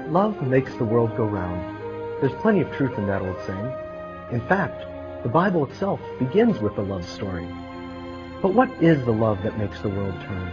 Love makes the world go round. There's plenty of truth in that old saying. In fact, the Bible itself begins with a love story. But what is the love that makes the world turn?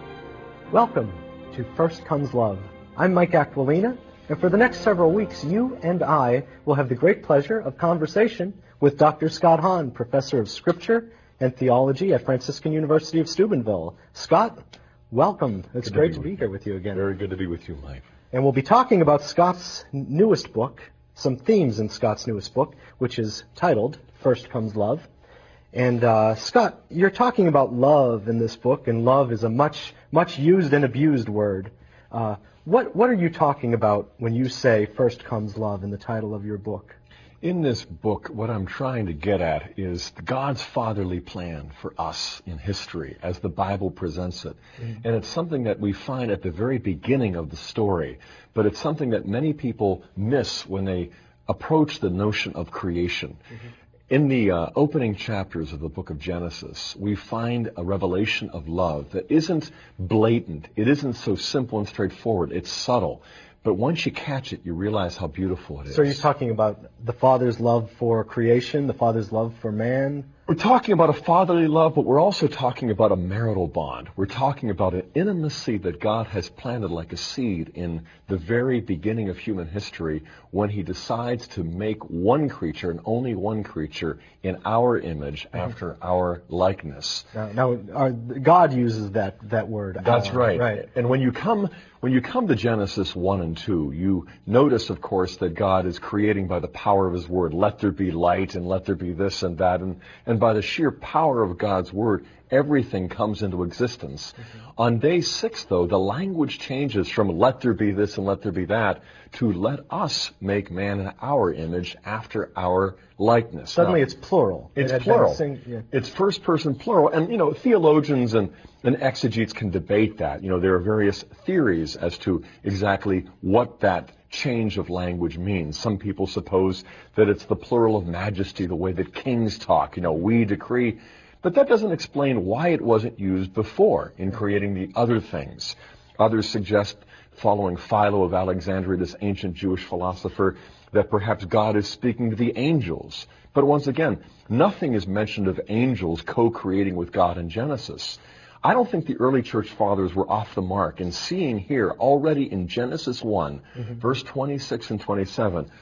Welcome to First Comes Love. I'm Mike Aquilina, and for the next several weeks, you and I will have the great pleasure of conversation with Dr. Scott Hahn, Professor of Scripture and Theology at Franciscan University of Steubenville. Scott, welcome. It's great to be here with you again. Very good to be with you, Mike. And we'll be talking about Scott's newest book, some themes in Scott's newest book, which is titled First Comes Love. And Scott, you're talking about love in this book, and love is a much used and abused word. What are you talking about when you say First Comes Love in the title of your book? In this book, what I'm trying to get at is God's fatherly plan for us in history as the Bible presents it. Mm-hmm. And it's something that we find at the very beginning of the story, but it's something that many people miss when they approach the notion of creation. Mm-hmm. In the opening chapters of the book of Genesis, we find a revelation of love that isn't blatant. It isn't so simple and straightforward. It's subtle. But once you catch it, you realize how beautiful it is. So you're talking about the Father's love for creation, the Father's love for man? We're talking about a fatherly love, but we're also talking about a marital bond. We're talking about an intimacy that God has planted like a seed in the very beginning of human history when he decides to make one creature and only one creature in our image after our likeness. Now God uses that word. That's right. And when you come to Genesis 1 and 2, you notice, of course, that God is creating by the power of his word. Let there be light, and let there be this and that. And by the sheer power of God's word, everything comes into existence. Mm-hmm. On day 6, though, the language changes from let there be this and let there be that to let us make man in our image after our likeness. Suddenly it's plural. It's plural. It's first person plural. And, theologians and exegetes can debate that. There are various theories as to exactly what that change of language means. Some people suppose that it's the plural of majesty, the way that kings talk, we decree. But that doesn't explain why it wasn't used before in creating the other things. Others suggest, following Philo of Alexandria, this ancient Jewish philosopher, that perhaps God is speaking to the angels. But once again, nothing is mentioned of angels co-creating with God in Genesis. I don't think the early church fathers were off the mark in seeing here already in Genesis 1, mm-hmm. verse 26 and 27,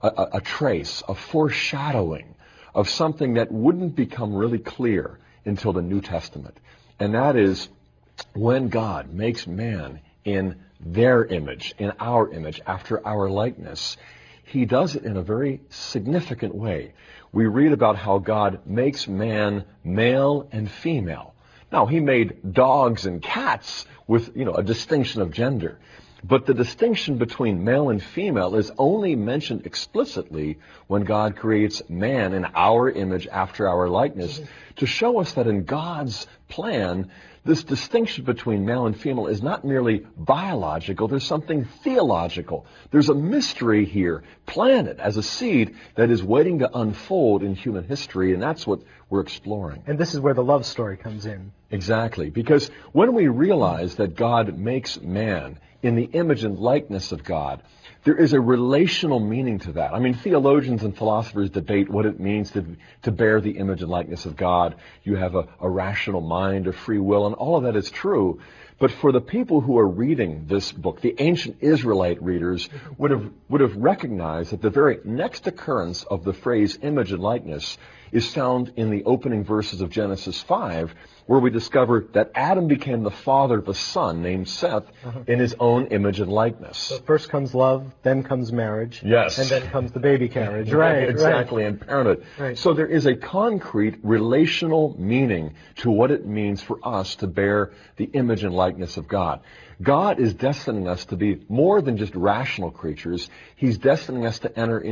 a trace, a foreshadowing of something that wouldn't become really clear until the New Testament. And that is when God makes man in their image, in our image, after our likeness, he does it in a very significant way. We read about how God makes man male and female. Now, he made dogs and cats with, a distinction of gender. But the distinction between male and female is only mentioned explicitly when God creates man in our image after our likeness to show us that in God's plan, this distinction between male and female is not merely biological, there's something theological. There's a mystery here planted as a seed that is waiting to unfold in human history, and that's what we're exploring. And this is where the love story comes in. Exactly, because when we realize that God makes man in the image and likeness of God, there is a relational meaning to that. I mean, theologians and philosophers debate what it means to bear the image and likeness of God. You have a rational mind, a free will, and all of that is true. But for the people who are reading this book, the ancient Israelite readers would have recognized that the very next occurrence of the phrase image and likeness is found in the opening verses of Genesis 5, where we discover that Adam became the father of a son named Seth in his own image and likeness. So first comes love, then comes marriage, yes, and then comes the baby carriage. Right, exactly, and parenthood. Right. So there is a concrete relational meaning to what it means for us to bear the image and likeness of God. God is destining us to be more than just rational creatures. He's calling us to enter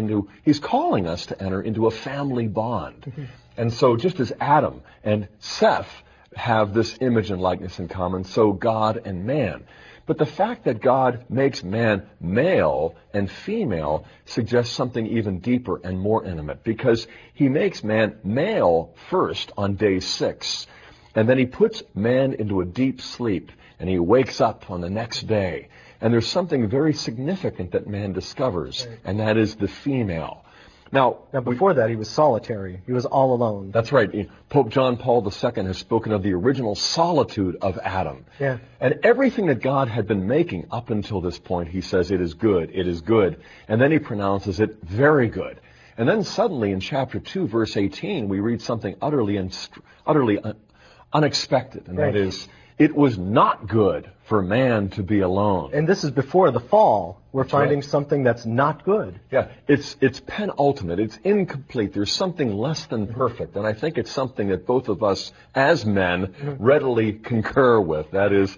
into a family bond. Mm-hmm. And so just as Adam and Seth have this image and likeness in common, so God and man. But the fact that God makes man male and female suggests something even deeper and more intimate, because he makes man male first on day 6, and then he puts man into a deep sleep, and he wakes up on the next day, And there's something very significant that man discovers, and that is the female. Now, before that, he was solitary. He was all alone. That's right. Pope John Paul II has spoken of the original solitude of Adam. Yeah. And everything that God had been making up until this point, he says, it is good, it is good. And then he pronounces it very good. And then suddenly in chapter 2, verse 18, we read something utterly unexpected. And that is, it was not good for man to be alone. And this is before the fall. We're finding right. something that's not good. Yeah, it's penultimate. It's incomplete. There's something less than perfect. And I think it's something that both of us as men readily concur with. That is,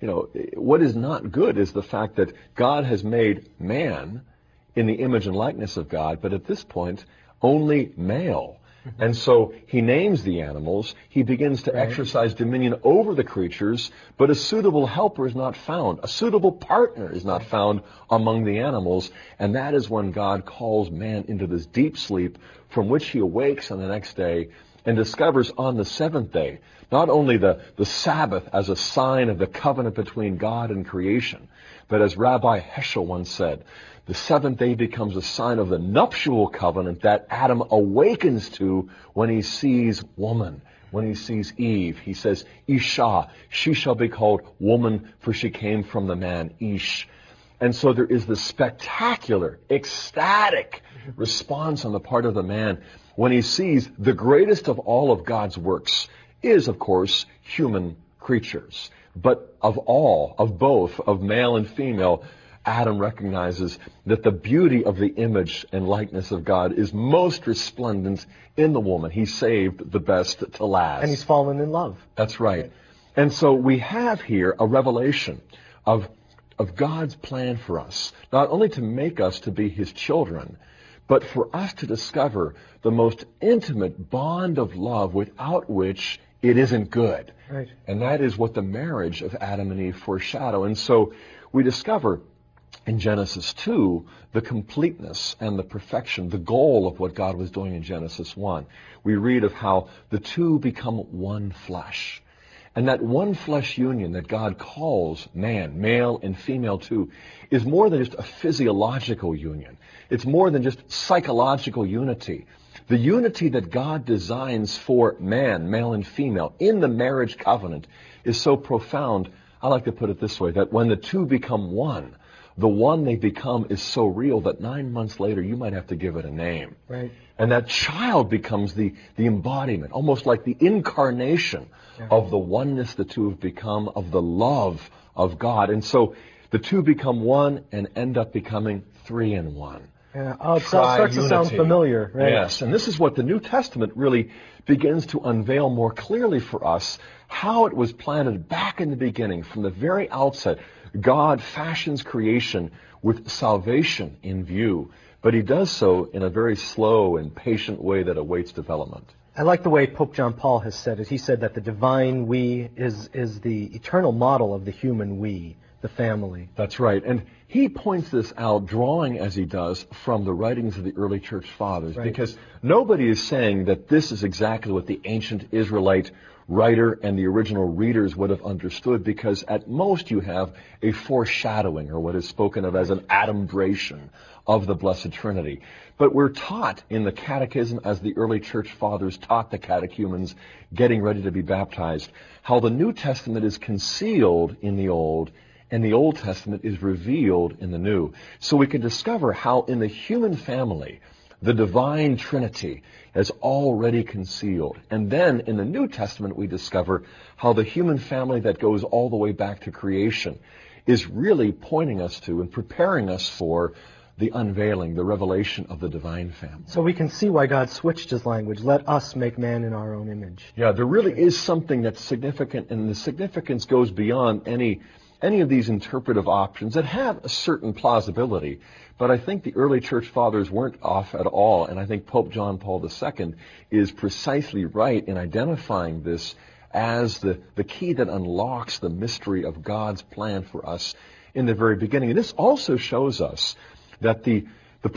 what is not good is the fact that God has made man in the image and likeness of God, but at this point, only male. And so he names the animals, he begins to exercise dominion over the creatures, but a suitable helper is not found. A suitable partner is not found among the animals, and that is when God calls man into this deep sleep from which he awakes on the next day and discovers on the seventh day not only the Sabbath as a sign of the covenant between God and creation, but as Rabbi Heschel once said, the seventh day becomes a sign of the nuptial covenant that Adam awakens to when he sees woman, when he sees Eve. He says, Isha, she shall be called woman, for she came from the man, Ish. And so there is this spectacular, ecstatic response on the part of the man when he sees the greatest of all of God's works is, of course, human creatures. But of all, of both, of male and female, Adam recognizes that the beauty of the image and likeness of God is most resplendent in the woman. He saved the best to last. And he's fallen in love. That's right. And so we have here a revelation of God's plan for us, not only to make us to be his children, but for us to discover the most intimate bond of love without which it isn't good. Right. And that is what the marriage of Adam and Eve foreshadow. And so we discover in Genesis 2 the completeness and the perfection, the goal of what God was doing in Genesis 1. We read of how the two become one flesh. And that one flesh union that God calls man, male and female too, is more than just a physiological union. It's more than just psychological unity. The unity that God designs for man, male and female, in the marriage covenant is so profound, I like to put it this way, that when the two become one, the one they become is so real that 9 months later you might have to give it a name. Right. And that child becomes the embodiment, almost like the incarnation of the oneness the two have become, of the love of God. And so the two become one and end up becoming three in one. Yeah. Oh, it starts to sound familiar. Right? Yes, and this is what the New Testament really begins to unveil more clearly for us, how it was planted back in the beginning, from the very outset. God fashions creation with salvation in view, but he does so in a very slow and patient way that awaits development. I like the way Pope John Paul has said it. He said that the divine we is the eternal model of the human we, the family. That's right. And he points this out, drawing as he does from the writings of the early church fathers, because nobody is saying that this is exactly what the ancient Israelite writer and the original readers would have understood, because at most you have a foreshadowing, or what is spoken of as an adumbration of the Blessed Trinity. But we're taught in the catechism, as the early church fathers taught the catechumens getting ready to be baptized, how the New Testament is concealed in the Old, and the Old Testament is revealed in the New. So we can discover how in the human family, the divine Trinity is already concealed. And then in the New Testament we discover how the human family that goes all the way back to creation is really pointing us to and preparing us for the unveiling, the revelation of the divine family. So we can see why God switched his language. Let us make man in our own image. Yeah, there really is something that's significant, and the significance goes beyond any of these interpretive options that have a certain plausibility. But I think the early church fathers weren't off at all, and I think Pope John Paul II is precisely right in identifying this as the key that unlocks the mystery of God's plan for us in the very beginning. And this also shows us that the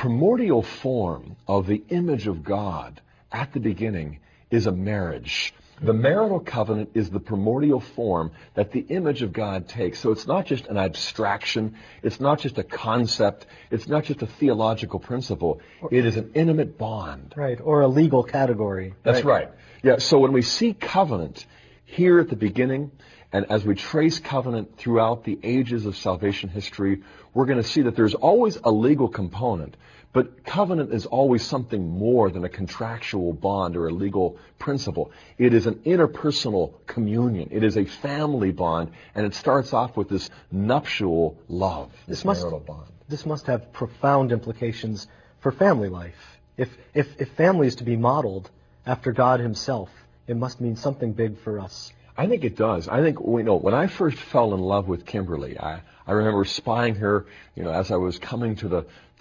primordial form of the image of God at the beginning is a marriage. The marital covenant is the primordial form that the image of God takes. So it's not just an abstraction. It's not just a concept. It's not just a theological principle. It is an intimate bond. Right, or a legal category. That's right. Yeah, so when we see covenant here at the beginning, and as we trace covenant throughout the ages of salvation history, we're going to see that there's always a legal component. But covenant is always something more than a contractual bond or a legal principle. It is an interpersonal communion. It is a family bond, and it starts off with this nuptial love, this marital bond. This must have profound implications for family life. If family is to be modeled after God himself, it must mean something big for us. I think it does. I think, when I first fell in love with Kimberly, I remember spying her, as I was coming to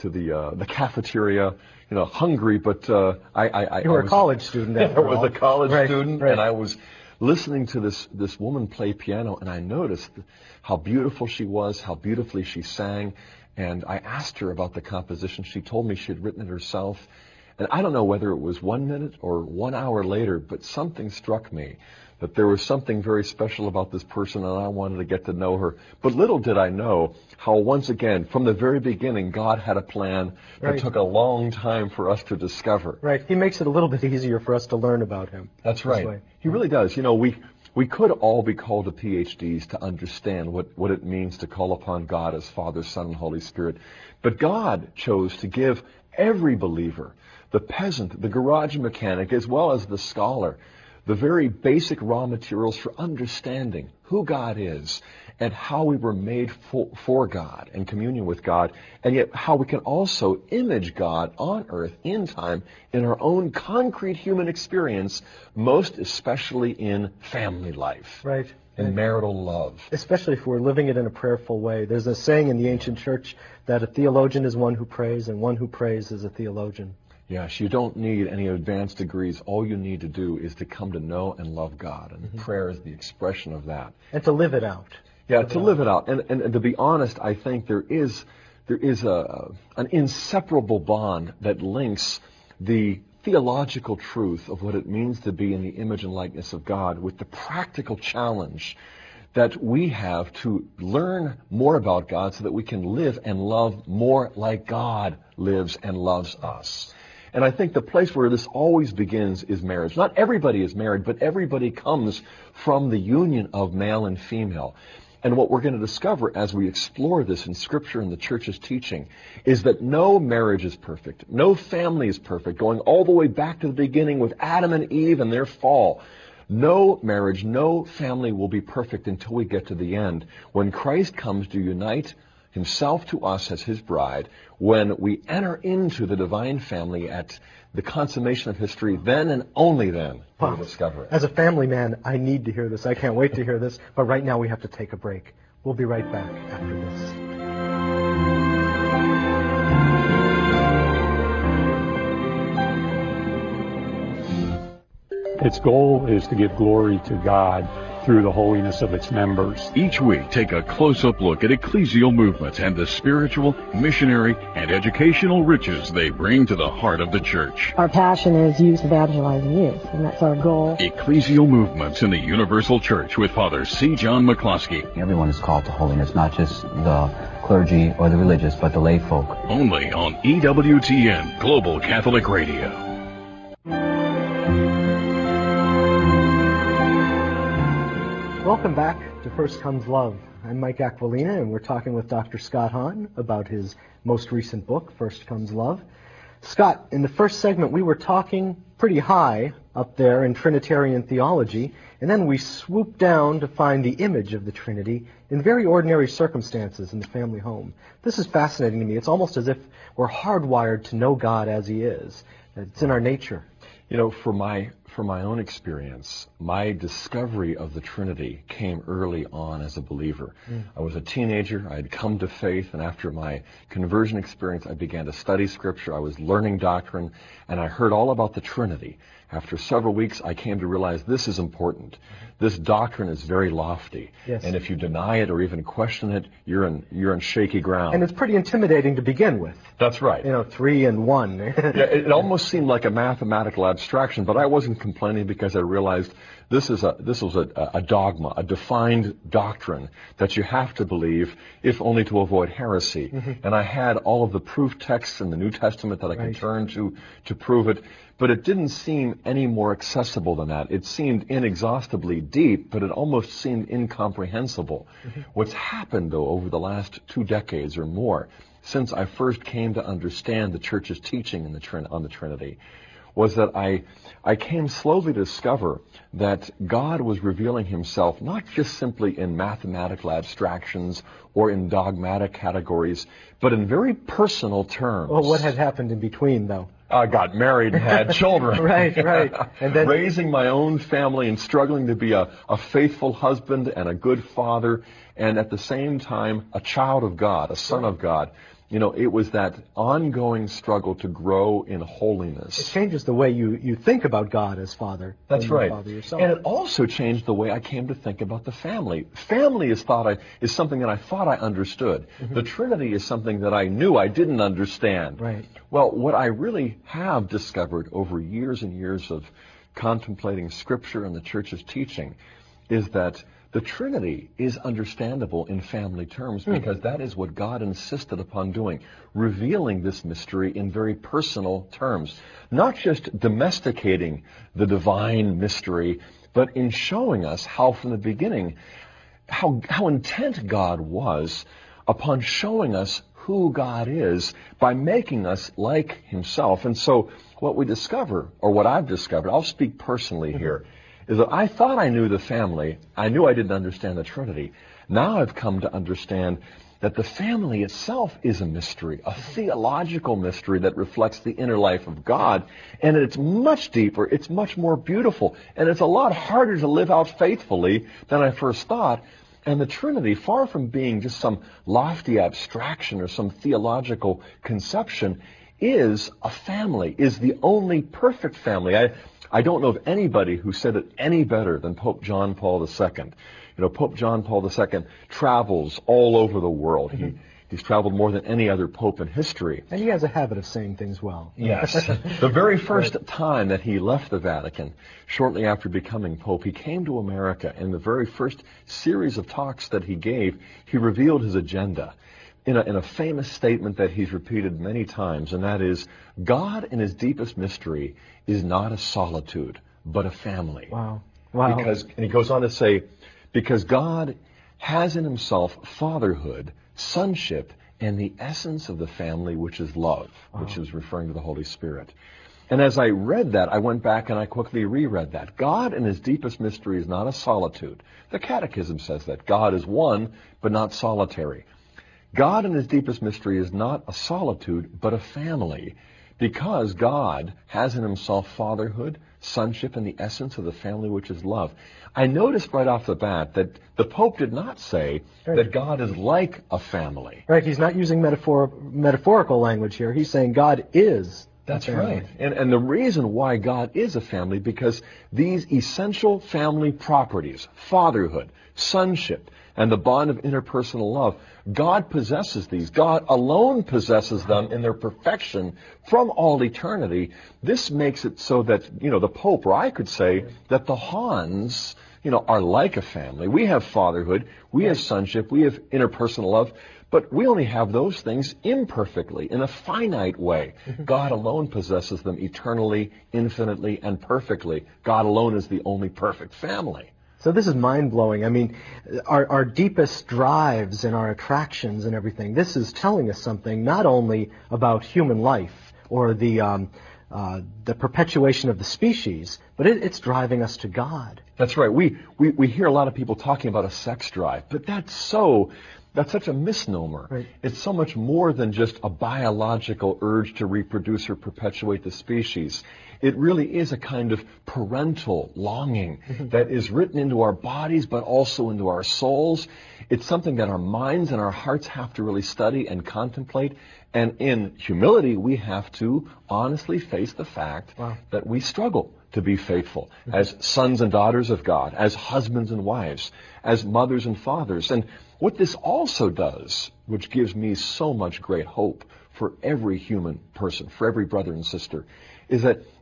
the cafeteria, hungry, but you were a college student after all. I was a college student, right. And I was listening to this woman play piano, and I noticed how beautiful she was, how beautifully she sang, and I asked her about the composition. She told me she had written it herself, and I don't know whether it was 1 minute or 1 hour later, but something struck me that there was something very special about this person, and I wanted to get to know her. But little did I know how, once again, from the very beginning, God had a plan that took a long time for us to discover. Right. He makes it a little bit easier for us to learn about him. That's right. He really does. We could all be called to PhDs to understand what it means to call upon God as Father, Son, and Holy Spirit. But God chose to give every believer, the peasant, the garage mechanic, as well as the scholar, the very basic raw materials for understanding who God is and how we were made for God and communion with God, and yet how we can also image God on earth in time in our own concrete human experience, most especially in family life. Right. In marital love. Especially if we're living it in a prayerful way. There's a saying in the ancient church that a theologian is one who prays, and one who prays is a theologian. Yes, you don't need any advanced degrees. All you need to do is to come to know and love God, and prayer is the expression of that. And to live it out. Yeah, to live it out. And to be honest, I think there is an inseparable bond that links the theological truth of what it means to be in the image and likeness of God with the practical challenge that we have to learn more about God so that we can live and love more like God lives and loves us. And I think the place where this always begins is marriage. Not everybody is married, but everybody comes from the union of male and female. And what we're going to discover as we explore this in Scripture and the Church's teaching is that no marriage is perfect. No family is perfect, going all the way back to the beginning with Adam and Eve and their fall. No marriage, no family will be perfect until we get to the end, when Christ comes to unite himself to us as his bride, when we enter into the divine family at the consummation of history. Then and only then will we discover it. As a family man, I need to hear this. I can't wait to hear this. But right now we have to take a break. We'll be right back after this. Its goal is to give glory to God through the holiness of its members. Each week, take a close-up look at ecclesial movements and the spiritual, missionary, and educational riches they bring to the heart of the church. Our passion is youth evangelizing youth, and that's our goal. Ecclesial movements in the Universal Church with Father C. John McCloskey. Everyone is called to holiness, not just the clergy or the religious, but the lay folk. Only on EWTN Global Catholic Radio. Welcome back to First Comes Love. I'm Mike Aquilina, and we're talking with Dr. Scott Hahn about his most recent book, First Comes Love. Scott, in the first segment, we were talking pretty high up there in Trinitarian theology, and then we swooped down to find the image of the Trinity in very ordinary circumstances in the family home. This is fascinating to me. It's almost as if we're hardwired to know God as he is. It's in our nature. For my own experience, my discovery of the Trinity came early on as a believer. I was a teenager. I had come to faith, and after my conversion experience, I began to study Scripture. I was learning doctrine, and I heard all about the Trinity. After several weeks, I came to realize this is important. This doctrine is very lofty, and if you deny it or even question it, you're in shaky ground. And it's pretty intimidating to begin with. That's right. 3 and 1. Yeah, it almost seemed like a mathematical abstraction, but I wasn't wasn't complaining because I realized this was a dogma, a defined doctrine that you have to believe, if only to avoid heresy. And I had all of the proof texts in the New Testament that I could turn to prove it, but it didn't seem any more accessible than that. It seemed inexhaustibly deep, but it almost seemed incomprehensible. What's happened, though, over the last 2 decades or more, since I first came to understand the Church's teaching on the Trinity, was that I came slowly to discover that God was revealing himself not just simply in mathematical abstractions or in dogmatic categories, but in very personal terms. Well, what had happened in between, though? I got married and had children. Right. And then raising my own family and struggling to be a faithful husband and a good father, and at the same time a child of God, a son of God. You know, it was that ongoing struggle to grow in holiness. It changes the way you think about God as Father. That's right. Father yourself. And it also changed the way I came to think about the family. Family is something that I thought I understood. The Trinity is something that I knew I didn't understand. Right. Well, what I really have discovered over years and years of contemplating Scripture and the Church's teaching is that the Trinity is understandable in family terms because that is what God insisted upon doing, revealing this mystery in very personal terms. Not just domesticating the divine mystery, but in showing us how from the beginning, how intent God was upon showing us who God is by making us like himself. And so what we discover, or what I've discovered, I'll speak personally here, is that I thought I knew the family. I knew I didn't understand the Trinity. Now I've come to understand that the family itself is a mystery, a theological mystery that reflects the inner life of God. And it's much deeper, it's much more beautiful, and it's a lot harder to live out faithfully than I first thought. And the Trinity, far from being just some lofty abstraction or some theological conception, is a family, is the only perfect family. I don't know of anybody who said it any better than Pope John Paul II. You know, Pope John Paul II travels all over the world. He's traveled more than any other pope in history. And he has a habit of saying things well. Yes. The very first time that he left the Vatican, shortly after becoming pope, he came to America. In the very first series of talks that he gave, he revealed his agenda in a famous statement that he's repeated many times, and that is, God in his deepest mystery is not a solitude, but a family. Wow. And he goes on to say, because God has in himself fatherhood, sonship, and the essence of the family, which is love, which is referring to the Holy Spirit. And as I read that, I went back and I quickly reread that. God in his deepest mystery is not a solitude. The Catechism says that. God is one, but not solitary. God in his deepest mystery is not a solitude, but a family, because God has in himself fatherhood, sonship, and the essence of the family, which is love. I noticed right off the bat that the Pope did not say that God is like a family. Right, he's not using metaphorical language here. He's saying God is. That's right. And the reason why God is a family, because these essential family properties, fatherhood, sonship, and the bond of interpersonal love, God possesses these. God alone possesses them in their perfection from all eternity. This makes it so that, the Pope, or I could say, that the Hans, are like a family. We have fatherhood, we have sonship, we have interpersonal love, but we only have those things imperfectly, in a finite way. God alone possesses them eternally, infinitely, and perfectly. God alone is the only perfect family. So this is mind-blowing. I mean, our deepest drives and our attractions and everything, this is telling us something not only about human life or the perpetuation of the species, but it's driving us to God. That's right. We hear a lot of people talking about a sex drive, but that's such a misnomer. Right. It's so much more than just a biological urge to reproduce or perpetuate the species. It really is a kind of parental longing that is written into our bodies, but also into our souls. It's something that our minds and our hearts have to really study and contemplate. And in humility, we have to honestly face the fact that we struggle to be faithful as sons and daughters of God, as husbands and wives, as mothers and fathers. And what this also does, which gives me so much great hope for every human person, for every brother and sister, is that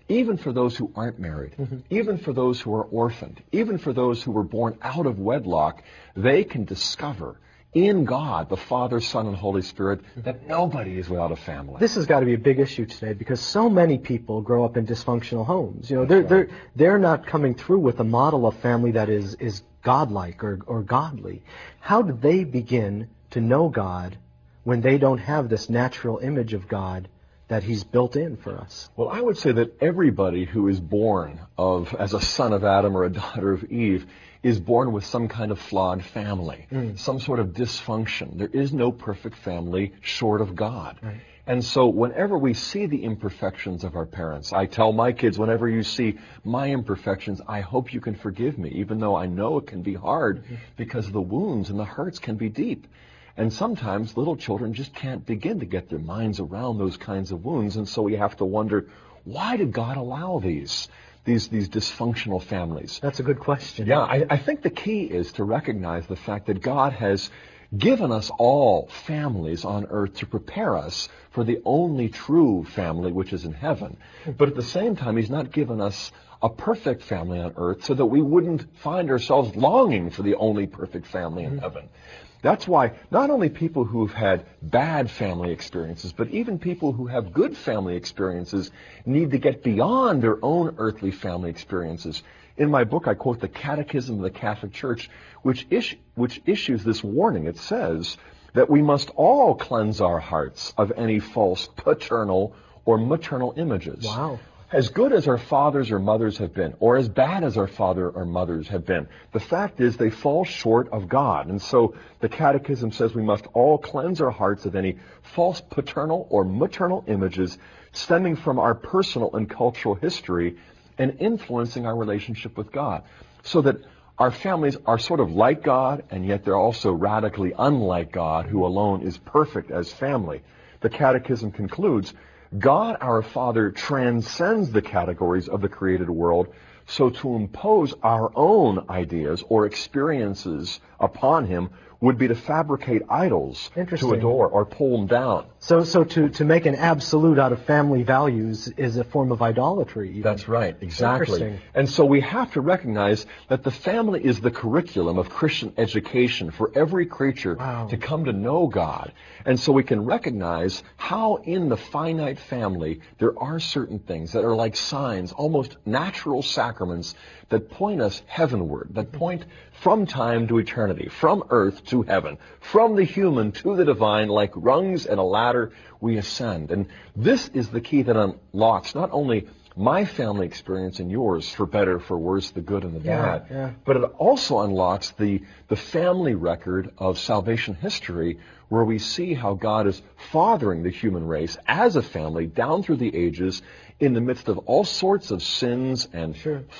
even for those who aren't married, even for those who are orphaned, even for those who were born out of wedlock, they can discover in God, the Father, Son, and Holy Spirit, that nobody is without a family. This has got to be a big issue today because so many people grow up in dysfunctional homes. You know, they're not coming through with a model of family that is godlike or godly. How do they begin to know God when they don't have this natural image of God that He's built in for us? Well, I would say that everybody who is born as a son of Adam or a daughter of Eve is born with some kind of flawed family, some sort of dysfunction. There is no perfect family short of God. Right. And so whenever we see the imperfections of our parents, I tell my kids, whenever you see my imperfections, I hope you can forgive me, even though I know it can be hard because the wounds and the hurts can be deep. And sometimes little children just can't begin to get their minds around those kinds of wounds. And so we have to wonder, why did God allow these dysfunctional families? That's a good question. Yeah, I think the key is to recognize the fact that God has given us all families on earth to prepare us for the only true family, which is in heaven. But at the same time, He's not given us a perfect family on earth so that we wouldn't find ourselves longing for the only perfect family in heaven. That's why not only people who've had bad family experiences, but even people who have good family experiences need to get beyond their own earthly family experiences. In my book, I quote the Catechism of the Catholic Church, which issues this warning. It says that we must all cleanse our hearts of any false paternal or maternal images. Wow. As good as our fathers or mothers have been, or as bad as our father or mothers have been, the fact is they fall short of God. And so the Catechism says we must all cleanse our hearts of any false paternal or maternal images stemming from our personal and cultural history and influencing our relationship with God. So that our families are sort of like God, and yet they're also radically unlike God, who alone is perfect as family. The Catechism concludes, God, our Father, transcends the categories of the created world, so to impose our own ideas or experiences upon Him would be to fabricate idols to adore or pull them down. So to make an absolute out of family values is a form of idolatry. Even. That's right, exactly. And so we have to recognize that the family is the curriculum of Christian education for every creature to come to know God. And so we can recognize how in the finite family there are certain things that are like signs, almost natural sacraments that point us heavenward, that point from time to eternity, from earth to heaven, from the human to the divine, like rungs and a ladder we ascend. And this is the key that unlocks not only my family experience and yours, for better, for worse, the good and the bad, but it also unlocks the family record of salvation history, where we see how God is fathering the human race as a family down through the ages in the midst of all sorts of sins and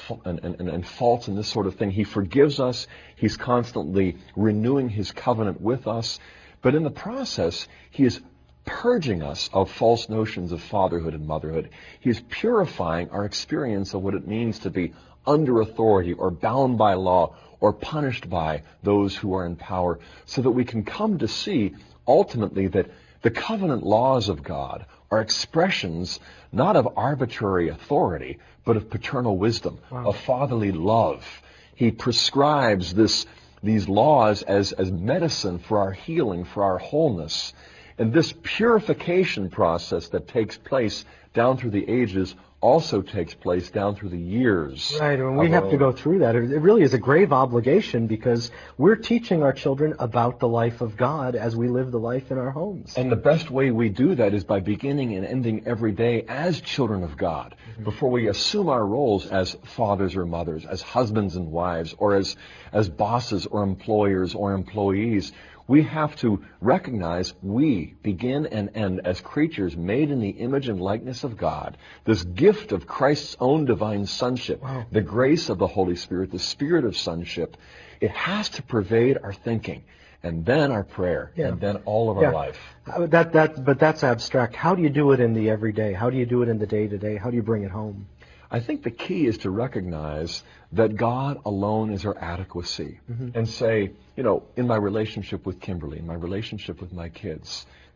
faults and this sort of thing. He forgives us. He's constantly renewing His covenant with us. But in the process, He is purging us of false notions of fatherhood and motherhood. He is purifying our experience of what it means to be under authority or bound by law or punished by those who are in power, so that we can come to see ultimately that the covenant laws of God are expressions not of arbitrary authority, but of paternal wisdom, of fatherly love. He prescribes these laws as medicine for our healing, for our wholeness. And this purification process that takes place down through the ages also takes place down through the years. Right, and we have to go through that. It really is a grave obligation because we're teaching our children about the life of God as we live the life in our homes. And the best way we do that is by beginning and ending every day as children of God. Before we assume our roles as fathers or mothers, as husbands and wives, or as bosses or employers or employees, we have to recognize we begin and end as creatures made in the image and likeness of God. This gift of Christ's own divine sonship, the grace of the Holy Spirit, the spirit of sonship, it has to pervade our thinking, and then our prayer, and then all of our life. But that's abstract. How do you do it in the everyday? How do you do it in the day-to-day? How do you bring it home? I think the key is to recognize that God alone is our adequacy, and say, in my relationship with Kimberly, in my relationship with my kids,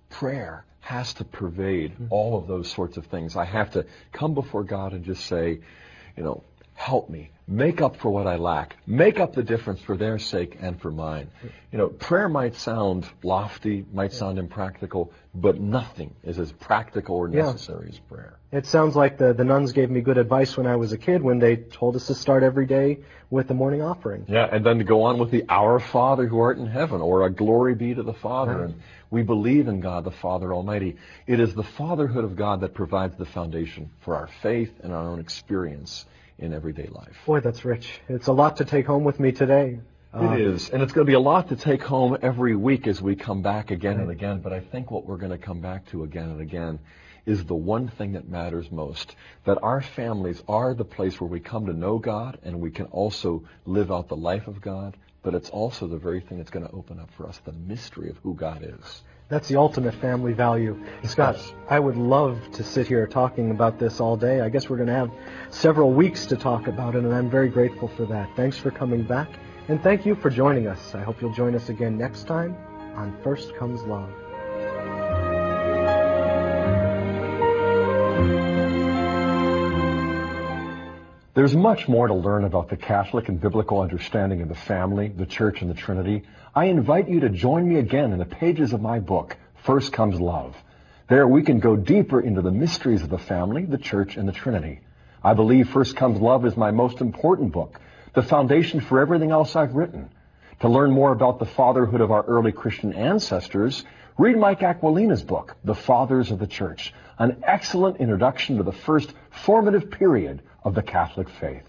prayer has to pervade all of those sorts of things. I have to come before God and just say, help me. Make up for what I lack. Make up the difference for their sake and for mine. Prayer might sound lofty, might sound impractical, but nothing is as practical or necessary as prayer. It sounds like the nuns gave me good advice when I was a kid when they told us to start every day with the morning offering. Yeah, and then to go on with the Our Father who art in heaven, or a glory be to the Father. Right. And we believe in God the Father Almighty. It is the fatherhood of God that provides the foundation for our faith and our own experience in everyday life. Boy, that's rich. It's a lot to take home with me today. It is, and it's going to be a lot to take home every week as we come back again and again, but I think what we're going to come back to again and again is the one thing that matters most, that our families are the place where we come to know God and we can also live out the life of God, but it's also the very thing that's going to open up for us the mystery of who God is. That's the ultimate family value. Scott, I would love to sit here talking about this all day. I guess we're going to have several weeks to talk about it, and I'm very grateful for that. Thanks for coming back, and thank you for joining us. I hope you'll join us again next time on First Comes Love. There's much more to learn about the Catholic and biblical understanding of the family, the Church, and the Trinity. I invite you to join me again in the pages of my book, First Comes Love. There we can go deeper into the mysteries of the family, the Church, and the Trinity. I believe First Comes Love is my most important book, the foundation for everything else I've written. To learn more about the fatherhood of our early Christian ancestors, read Mike Aquilina's book, The Fathers of the Church, an excellent introduction to the first formative period of the Catholic faith.